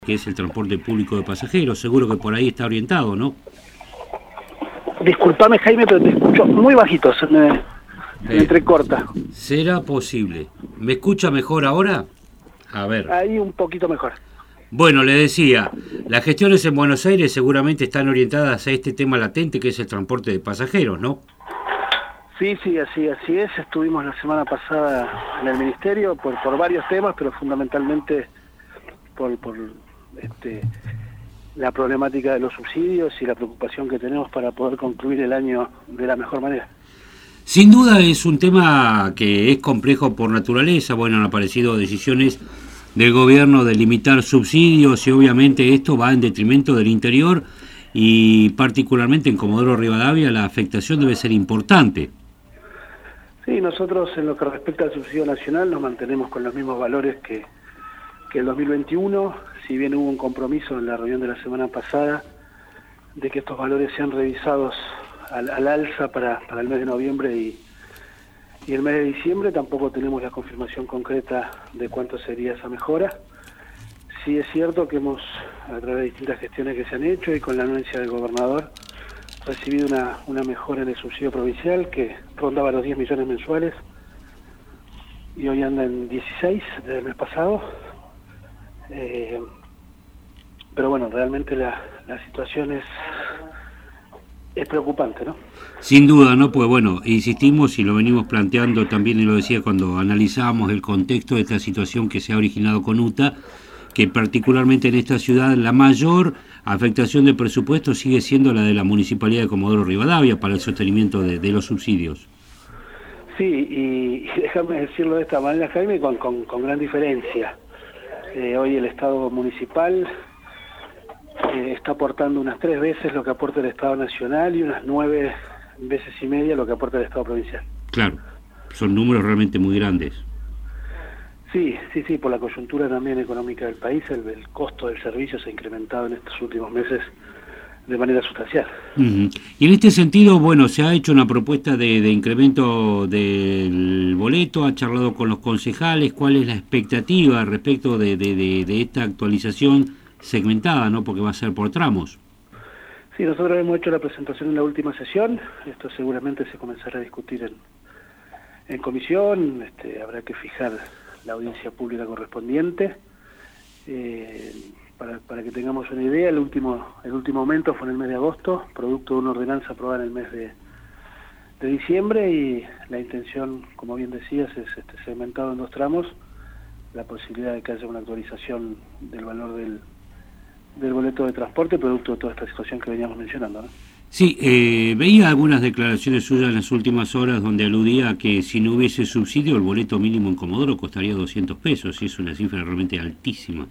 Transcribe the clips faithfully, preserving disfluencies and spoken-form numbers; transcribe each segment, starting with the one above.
que es el transporte público de pasajeros. Seguro que por ahí está orientado, ¿no? Disculpame, Jaime, pero te escucho muy bajito, se me, se me Eh, entrecorta. ¿Será posible? ¿Me escucha mejor ahora? A ver. Ahí un poquito mejor. Bueno, le decía, las gestiones en Buenos Aires seguramente están orientadas a este tema latente que es el transporte de pasajeros, ¿no? Sí, sí, así, así es. Estuvimos la semana pasada en el Ministerio por, por varios temas, pero fundamentalmente por, por este, la problemática de los subsidios y la preocupación que tenemos para poder concluir el año de la mejor manera. Sin duda es un tema que es complejo por naturaleza. Bueno, han aparecido decisiones del gobierno de limitar subsidios y obviamente esto va en detrimento del interior y particularmente en Comodoro Rivadavia la afectación debe ser importante. Sí, nosotros en lo que respecta al subsidio nacional nos mantenemos con los mismos valores que, que el dos mil veintiuno, si bien hubo un compromiso en la reunión de la semana pasada de que estos valores sean revisados al, al alza para, para el mes de noviembre y, y el mes de diciembre, tampoco tenemos la confirmación concreta de cuánto sería esa mejora. Sí es cierto que hemos, a través de distintas gestiones que se han hecho y con la anuencia del gobernador, recibido una, una mejora en el subsidio provincial que rondaba los diez millones mensuales y hoy anda en dieciséis desde el mes pasado. Eh, pero bueno, realmente la, la situación es, es preocupante, ¿no? Sin duda, ¿no? Pues bueno, insistimos y lo venimos planteando también, y lo decía cuando analizábamos el contexto de esta situación que se ha originado con U T A, que particularmente en esta ciudad la mayor afectación de presupuesto sigue siendo la de la Municipalidad de Comodoro Rivadavia para el sostenimiento de, de los subsidios. Sí, y, y déjame decirlo de esta manera, Jaime, con, con, con gran diferencia. Eh, hoy el Estado municipal eh, está aportando unas tres veces lo que aporta el Estado nacional y unas nueve veces y media lo que aporta el Estado provincial. Claro, son números realmente muy grandes. Sí, sí, sí, por la coyuntura también económica del país, el, el costo del servicio se ha incrementado en estos últimos meses de manera sustancial. Uh-huh. Y en este sentido, bueno, se ha hecho una propuesta de, de incremento del boleto, ha charlado con los concejales, ¿cuál es la expectativa respecto de, de, de, de esta actualización segmentada, ¿no? Porque va a ser por tramos. Sí, nosotros hemos hecho la presentación en la última sesión, esto seguramente se comenzará a discutir en, en comisión, este, habrá que fijar la audiencia pública correspondiente. Eh, para, para que tengamos una idea, el último el último aumento fue en el mes de agosto, producto de una ordenanza aprobada en el mes de, de diciembre, y la intención, como bien decías, es este, segmentado en dos tramos, la posibilidad de que haya una actualización del valor del, del boleto de transporte, producto de toda esta situación que veníamos mencionando, ¿no? Sí, eh, veía algunas declaraciones suyas en las últimas horas donde aludía a que si no hubiese subsidio el boleto mínimo en Comodoro costaría doscientos pesos, y es una cifra realmente altísima.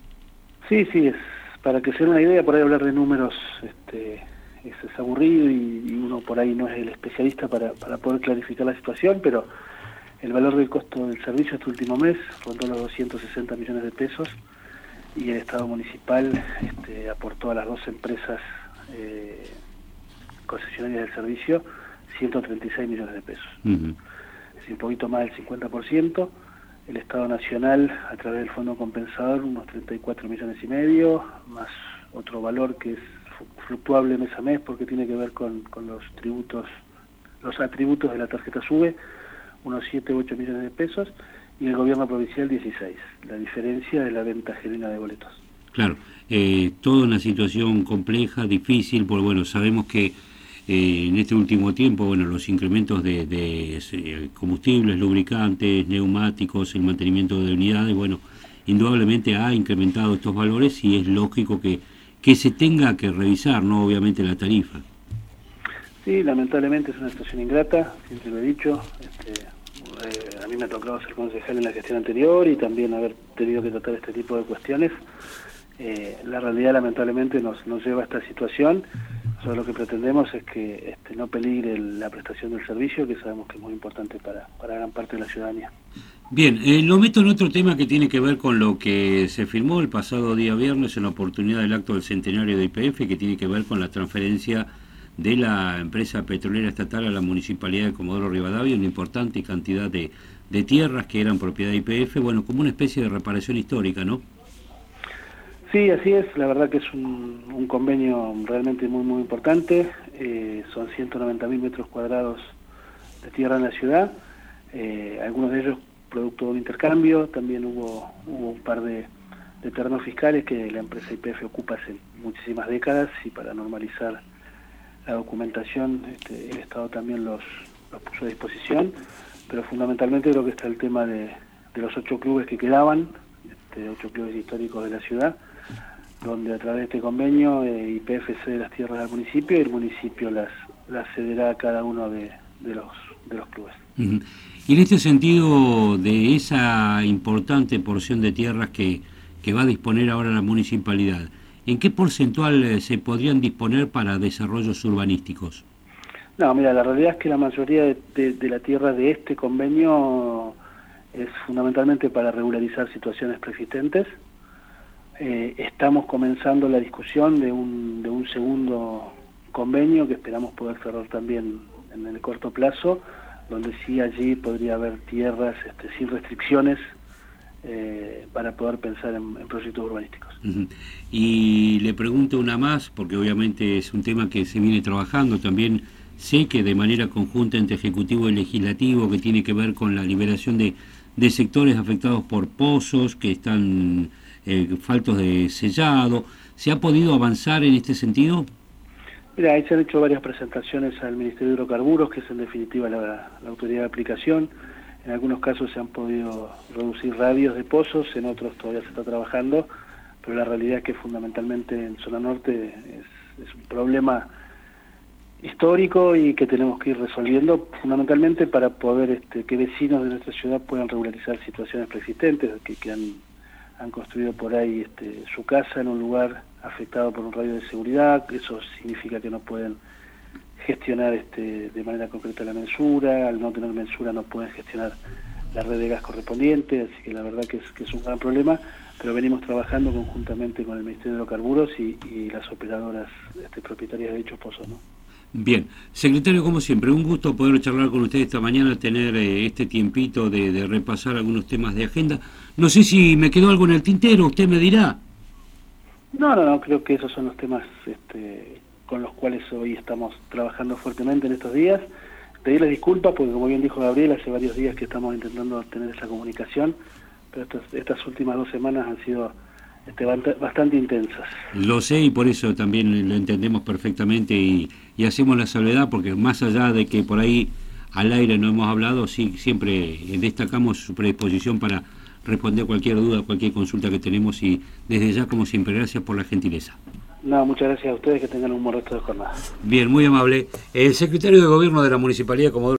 Sí, sí, es, para que se den una idea, por ahí hablar de números este, es, es aburrido y, y uno por ahí no es el especialista para, para poder clarificar la situación, pero el valor del costo del servicio este último mes rondó los doscientos sesenta millones de pesos y el Estado municipal este, aportó a las dos empresas eh, concesionarias del servicio ciento treinta y seis millones de pesos. Uh-huh. Es decir, un poquito más del cincuenta por ciento. El Estado Nacional, a través del Fondo Compensador, unos treinta y cuatro millones y medio, más otro valor que es fluctuable mes a mes porque tiene que ver con, con los tributos, los atributos de la tarjeta SUBE, unos siete u ocho millones de pesos, y el gobierno provincial dieciséis, la diferencia de la venta genuina de boletos. Claro, eh, toda una situación compleja, difícil, porque bueno, sabemos que Eh, en este último tiempo, bueno, los incrementos de, de eh, combustibles, lubricantes, neumáticos, el mantenimiento de unidades, bueno, indudablemente ha incrementado estos valores y es lógico que, que se tenga que revisar, ¿no? Obviamente la tarifa. Sí, lamentablemente es una situación ingrata, siempre lo he dicho. Este, eh, a mí me ha tocado ser concejal en la gestión anterior y también haber tenido que tratar este tipo de cuestiones. Eh, la realidad lamentablemente nos, nos lleva a esta situación. Nosotros lo que pretendemos es que este, no peligre el, la prestación del servicio, que sabemos que es muy importante para, para gran parte de la ciudadanía. Bien, eh, lo meto en otro tema que tiene que ver con lo que se firmó el pasado día viernes en la oportunidad del acto del centenario de Y P F, que tiene que ver con la transferencia de la empresa petrolera estatal a la Municipalidad de Comodoro Rivadavia, una importante cantidad de, de tierras que eran propiedad de Y P F, bueno, como una especie de reparación histórica, ¿no? Sí, así es, la verdad que es un, un convenio realmente muy muy importante, eh, son ciento noventa mil metros cuadrados de tierra en la ciudad, eh, algunos de ellos producto de un intercambio, también hubo, hubo un par de, de terrenos fiscales que la empresa Y P F ocupa hace muchísimas décadas y para normalizar la documentación este, el Estado también los, los puso a disposición, pero fundamentalmente creo que está el tema de, de los ocho clubes que quedaban, este, ocho clubes históricos de la ciudad, donde a través de este convenio eh, Y P F cede las tierras al municipio y el municipio las, las cederá a cada uno de, de, los, de los clubes. Uh-huh. Y en este sentido, de esa importante porción de tierras que, que va a disponer ahora la municipalidad, ¿en qué porcentual eh, se podrían disponer para desarrollos urbanísticos? No, mira, la realidad es que la mayoría de, de, de la tierra de este convenio es fundamentalmente para regularizar situaciones preexistentes. Eh, estamos comenzando la discusión de un, de un segundo convenio que esperamos poder cerrar también en el corto plazo, donde sí allí podría haber tierras este, sin restricciones eh, para poder pensar en, en proyectos urbanísticos. Uh-huh. Y le pregunto una más, porque obviamente es un tema que se viene trabajando también, sé que de manera conjunta entre Ejecutivo y Legislativo, que tiene que ver con la liberación de, de sectores afectados por pozos que están eh, faltos de sellado. ¿Se ha podido avanzar en este sentido? Mira, ahí se han hecho varias presentaciones al Ministerio de Hidrocarburos, que es en definitiva la, la autoridad de aplicación. En algunos casos se han podido reducir radios de pozos, en otros todavía se está trabajando, pero la realidad es que fundamentalmente en zona norte es, es un problema histórico y que tenemos que ir resolviendo fundamentalmente para poder este, que vecinos de nuestra ciudad puedan regularizar situaciones preexistentes, que, que han, han construido por ahí este, su casa en un lugar afectado por un radio de seguridad. Eso significa que no pueden gestionar este, de manera concreta la mensura, al no tener mensura no pueden gestionar la red de gas correspondiente, así que la verdad que es, que es un gran problema, pero venimos trabajando conjuntamente con el Ministerio de Hidrocarburos y, y las operadoras este, propietarias de dichos pozos, ¿no? Bien, secretario, como siempre, un gusto poder charlar con usted esta mañana, tener eh, este tiempito de, de repasar algunos temas de agenda. No sé si me quedó algo en el tintero, usted me dirá. No, no, no, creo que esos son los temas este, con los cuales hoy estamos trabajando fuertemente en estos días. Pedirles disculpas porque, como bien dijo Gabriel, hace varios días que estamos intentando tener esa comunicación, pero estas, estas últimas dos semanas han sido este, bastante intensas. Lo sé y por eso también lo entendemos perfectamente y, y hacemos la salvedad, porque más allá de que por ahí al aire no hemos hablado, sí siempre destacamos su predisposición para responder cualquier duda, cualquier consulta que tenemos y desde ya, como siempre, gracias por la gentileza. No, muchas gracias a ustedes, que tengan un buen resto de jornada. Bien, muy amable. El secretario de Gobierno de la Municipalidad, Comodoro